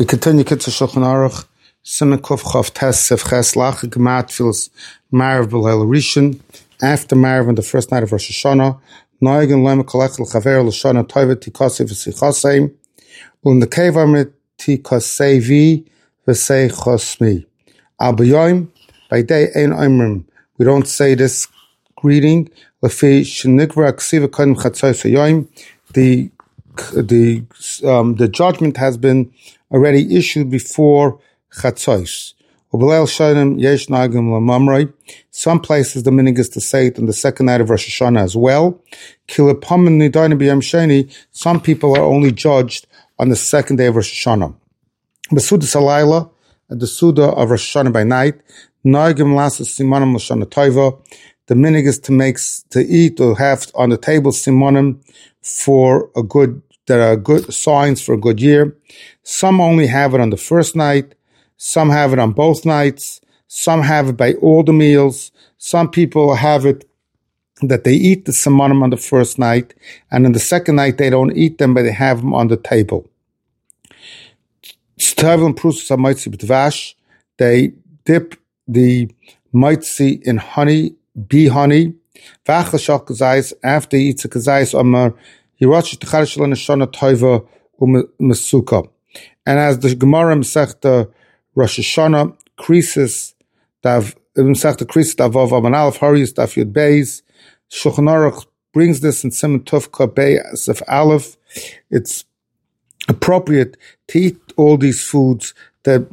We continue Kitzur Shulchan Aruch, Siman Kuf Chav Tes Sef Ches Lach Gemat Fils Marav B'Leil Rishon. After Marav on the first night of Rosh Hashanah, Noigin Lem Kolech L'Chaver L'Shana Toivet Tikasei V'Sichasei U'Nekevar Mit Tikasevi V'Sei Chosmi Al B'Yoim by day Ein Oimrim. We don't say this greeting. L'Fi Shenigvar Ksiva Kodim Chatzos Hayoim. The judgment has been already issued before Chatzos. Some places the minhag is to say it on the second night of Rosh Hashanah as well. Some people are only judged on the second day of Rosh Hashanah. Besuda Salayla, at the Suda of Rosh Hashanah by night, the minhag is to eat or have on the table simonim that are good signs for a good year. Some only have it on the first night. Some have it on both nights. Some have it by all the meals. Some people have it that they eat the simonim on the first night, and on the second night they don't eat them, but they have them on the table. They dip the maitzi in honey, bee honey. After he eats a kazayis amar, and as the Gemara Masechta Rosh Hashanah Krisis Masechta Krisis Davav Aman Aleph Harius Daf Yud Beis, Shulchan Aruch brings this in Siman Tufka Beis of Aleph. It's appropriate to eat all these foods that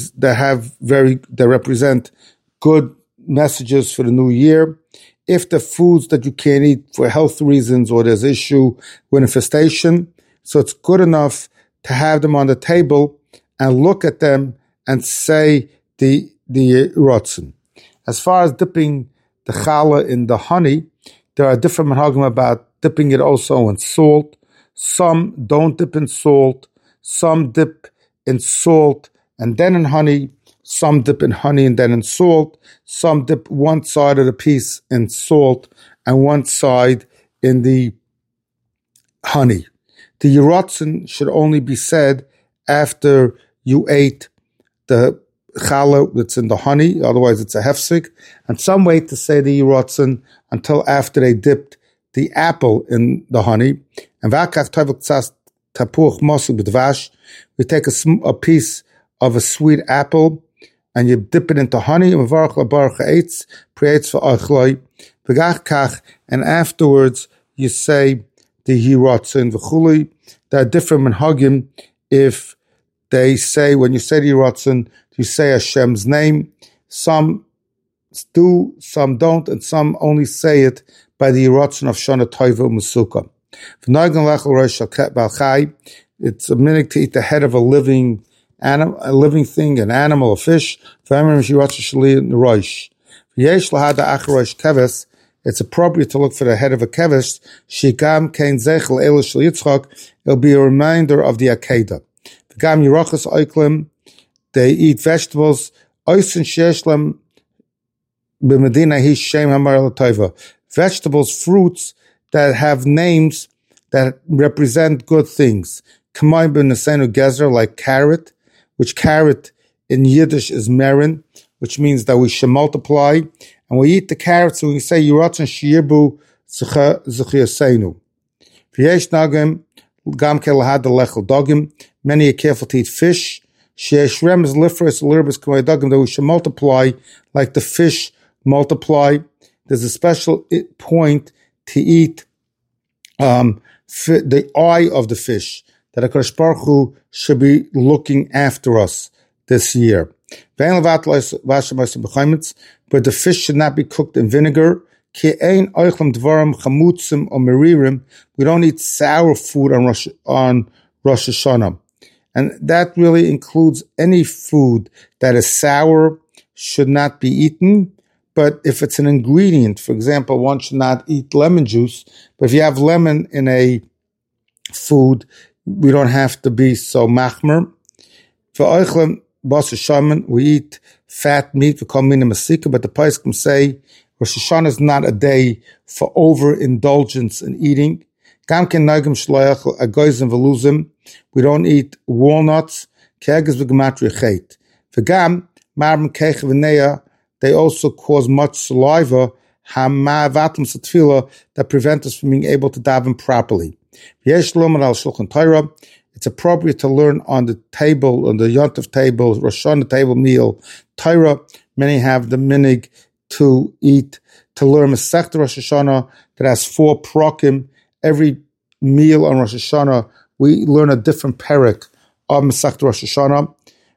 represent good messages for the new year. If the foods that you can't eat for health reasons or there's issue with infestation, so it's good enough to have them on the table and look at them and say the rotzen. As far as dipping the challah in the honey, there are different minhagim about dipping it also in salt. Some don't dip in salt. Some dip in salt and then in honey. Some dip in honey and then in salt. Some dip one side of the piece in salt and one side in the honey. The Yeratzen should only be said after you ate the challah that's in the honey, otherwise it's a hefsek. And some wait to say the Yeratzen until after they dipped the apple in the honey. And we take a piece of a sweet apple and you dip it into honey, and afterwards you say the Yeratzen v'chuli. There are different minhagim if they say, when you say the Yeratzen, you say Hashem's name. Some do, some don't, and some only say it by the Yeratzen of Shana Tova Musuka. It's a minhag to eat the head of a living thing, an animal, a fish. It's appropriate to look for the head of a kevish. It'll be a reminder of the Akedah. They eat vegetables. Vegetables, fruits that have names that represent good things. Like carrot, which carrot in Yiddish is merin, which means that we should multiply. And we eat the carrots and we say, Yeratzen shiyirbu zechiyasenu. V'yesh nagim, gam kelahad lechel dogim. Many are careful to eat fish. Sheyesh remez lifres lirbis k'may dogim, that we should multiply like the fish multiply. There's a special point to eat the eye of the fish, that HaKadosh Baruch Hu should be looking after us this year. But the fish should not be cooked in vinegar. We don't eat sour food on Rosh Hashanah. And that really includes any food that is sour should not be eaten. But if it's an ingredient, for example, one should not eat lemon juice. But if you have lemon in a food, we don't have to be so machmer. We eat fat meat, we call mina masika, but the Poskim say Rosh Hashanah is not a day for overindulgence in eating. We don't eat walnuts. Ke'egez v'gematria chet. V'gam, marben kech v'neya, they also cause much saliva, ha'ma'avatim satfila, that prevent us from being able to daven properly. V'yesh lomar al shulchan Torah, it's appropriate to learn on the table, on the Yontif table, Rosh Hashanah table meal, Torah. Many have the minig to eat, to learn Masechta Rosh Hashanah that has 4 prokim. Every meal on Rosh Hashanah, we learn a different perek of Masechta Rosh Hashanah.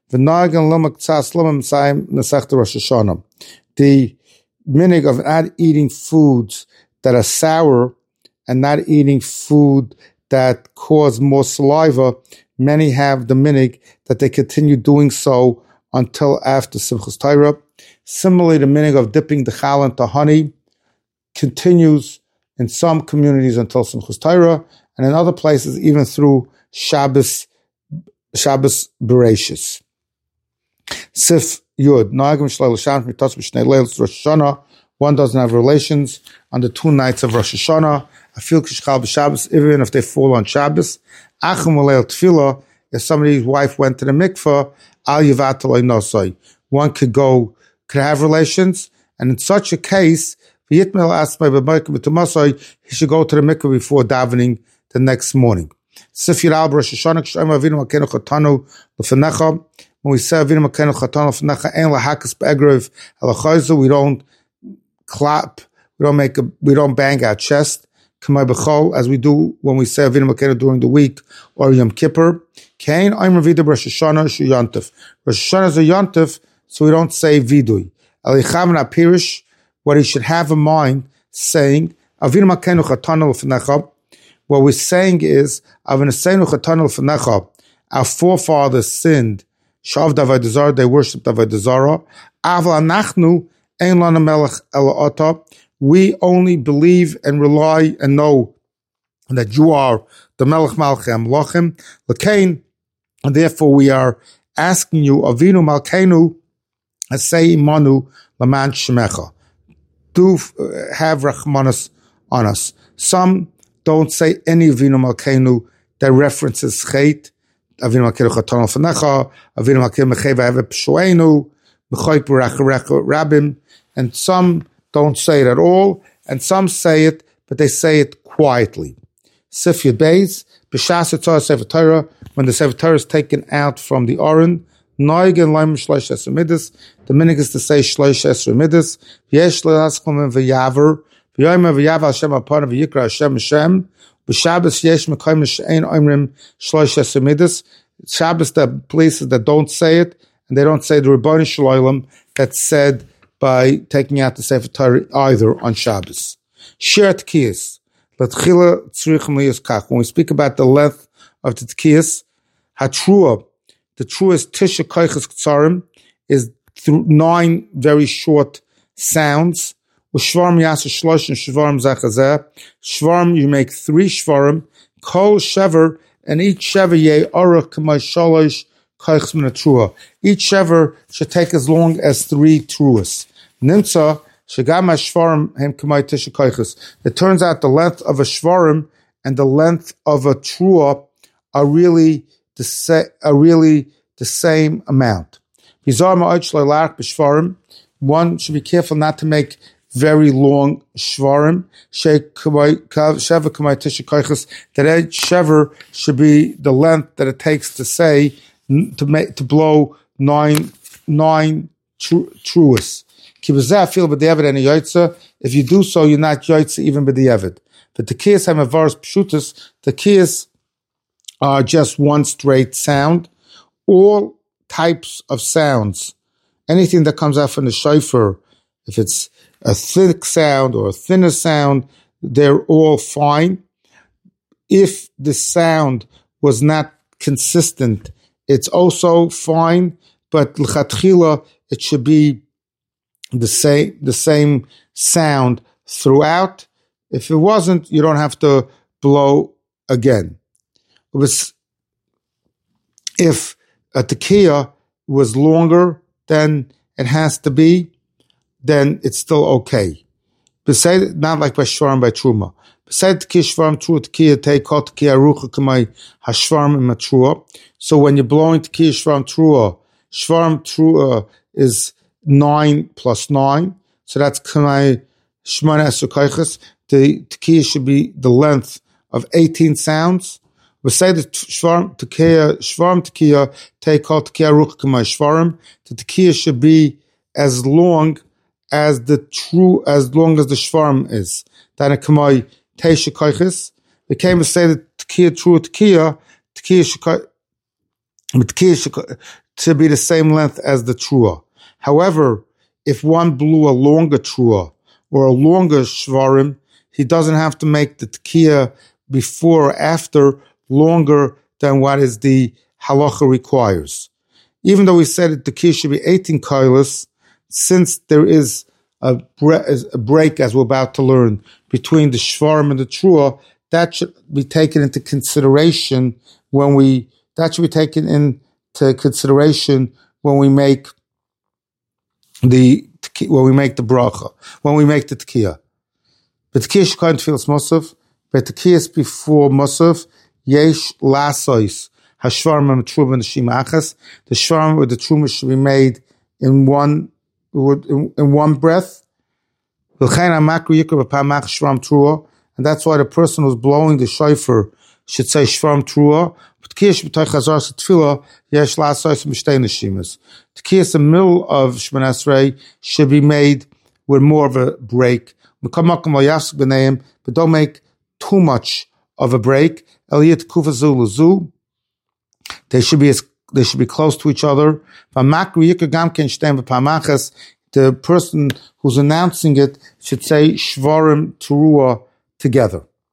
The minig of not eating foods that are sour and not eating food that cause more saliva, many have the minig that they continue doing so until after Simchas Torah. Similarly, the minig of dipping the chal into honey continues in some communities until Simchas Torah, and in other places even through Shabbos Bereshis. Sif Yud, Nagim Shlel Sham Mitos B'Shnei Leils Rosh Hashanah. One doesn't have relations on the 2 nights of Rosh Hashanah. Afil Kishchal B'Shabbos, even if they fall on Shabbos. Achim Uleil Tefillah, if somebody's wife went to the mikveh, Al Yivat Lo Nosoi. One could have relations, and in such a case, he should go to the mikveh before davening the next morning. When we say Avinu Malkeinu Chatanu L'Fnecha, Ein Lahakas Be'egrev Elachayzu, we don't clap, we don't bang our chest, K'may B'chol, as we do when we say Avinu Malkeinu during the week or Yom Kippur. Kain Omer Vidu Rosh Hashanah Shu Yontif. Rosh Hashanah is a Yontif, so we don't say Vidui. Elichav Apirish, what he should have in mind, saying Avinu Malkeinu Chatanu L'Fnecha. What we're saying is Avinu Chatanu L'Fnecha. Our forefathers sinned. Shav Davad Zara, they worshipped Davad Zara. Aval Anachnu Ein Lana Melech Ela Ota. We only believe and rely and know that you are the Melech Malchei Amlochim. L'kein, and therefore we are asking you, Avinu Malkeinu Asei Manu Laman Shemecha. Do have Rachmanas on us. Some don't say any Avinu Malkeinu that references Chet. Avinu Malkeinu Chatanu L'Fnecha, Avinu Malkeinu Mechei V'Heve P'shoenu, B'choy B'Racharecha Rabim, and some don't say it at all, and some say it, but they say it quietly. Sif Yud Beis, B'Shas Yitzhar Sefer Torah, when the Sefer Torah is taken out from the Aron, Noig and Laim Shlosh Esrei Midas, the minig is to say Shlosh Esrei Midas, V'yesh L'Haschom V'Yaver, V'yomer V'Yav Hashem Apon V'Yikra Hashem Hashem, B'Shabbos yesh mekayim she'ein omrim shlosh esrei midas. Shabbos, the places that don't say it, and they don't say the Rebbeinu Shalom that's said by taking out the Sefer Torah either on Shabbos. Shir Tkiyas. L'tchila tzrichim liyos kach. When we speak about the length of the Tkiyas, Hatrua, the truest Tisha Koiches Ktsarim, is through 9 very short sounds. Shvarm yasa shlosh and shvarm zachazeh. Shvarm, you make 3 shvarm. Kol shever, and each shever ye orach k'may shalosh kaichs min trua. Each shever should take as long as 3 truas. Nimtza shagam shvarm hem k'may tisha kaichs. It turns out the length of a shvarm and the length of a trua are really the same amount. One should be careful not to make very long shvarim. That each shever should be the length that it takes to say to blow 9 truas. If you do so, you're not yoitza even b'di'evid. But the kiyas have a varis pshutus. The kiyas are just one straight sound. All types of sounds, anything that comes out from the shofar, if it's a thick sound or a thinner sound, they're all fine. If the sound was not consistent, it's also fine, but l'chatchila, it should be the same sound throughout. If it wasn't, you don't have to blow again. If a tekiah was longer than it has to be, then it's still okay. Beside, not like by shvarim, by truma. Beside tekiya shvarim trua tekiya take called tekiya arucha k'may hashvarim and matrua. So when you're blowing tekiya shvarim trua is 9 plus 9. So that's k'may shmona esukayches. The tekiya should be the length of 18 sounds. Beside the shvarim tekiya take called tekiya arucha k'may shvarim. The tekiya should be as long as the shvarim is. Then it k'may teisha koiches. It came to say that tekiya should be the same length as the trua. However, if one blew a longer trua or a longer shvarim, he doesn't have to make the tekiya before or after longer than what is the halacha requires. Even though we said that the tekiya should be 18 koiles, since there is a break, as we're about to learn, between the shvarim and the trua, that should be taken into consideration when we make the bracha, when we make the tekiya. But tekiya shekayin tefilas musaf, but tekiya before musaf, yesh lasois hashvarim and truma and shima achas. The shvarim or the truma should be made in one breath. And that's why the person who's blowing the shofar should say shvarim trua. Tekiyas, the middle of Shemona Esrei, should be made with more of a break. But don't make too much of a break. They should be close to each other. The person who's announcing it should say shvarim trua together.